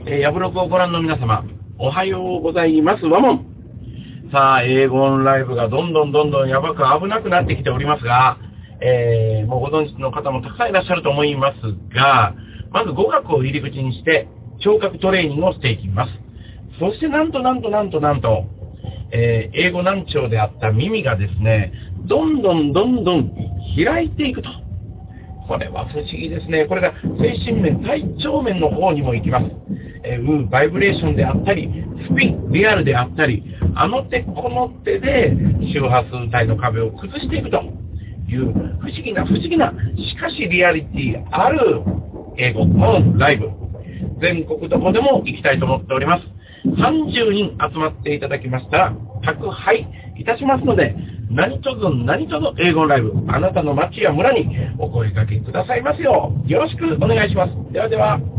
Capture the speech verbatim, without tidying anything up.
えー、ヤブログをご覧の皆様、おはようございます。ワモン。さあ、英語オンライブがどんどんどんどんやばく危なくなってきておりますが、えー、もうご存知の方もたくさんいらっしゃると思いますが、まず語学を入り口にして、聴覚トレーニングをしていきます。そしてなんとなんとなんとなんと、えー、英語難聴であった耳がですね、どんどんどんどん開いていくと。これは不思議ですね。これが精神面、体調面の方にも行きます。えー、うバイブレーションであったり、スピン、リアルであったり、あの手この手で周波数帯の壁を崩していくという不思議な不思議な、しかしリアリティある英語のライブ、全国どこでも行きたいと思っております。さんじゅうにん集まっていただきましたら宅配いたしますので、何とぞ何とぞ英語ライブ、あなたの町や村にお声掛けくださいますようよろしくお願いします。ではでは。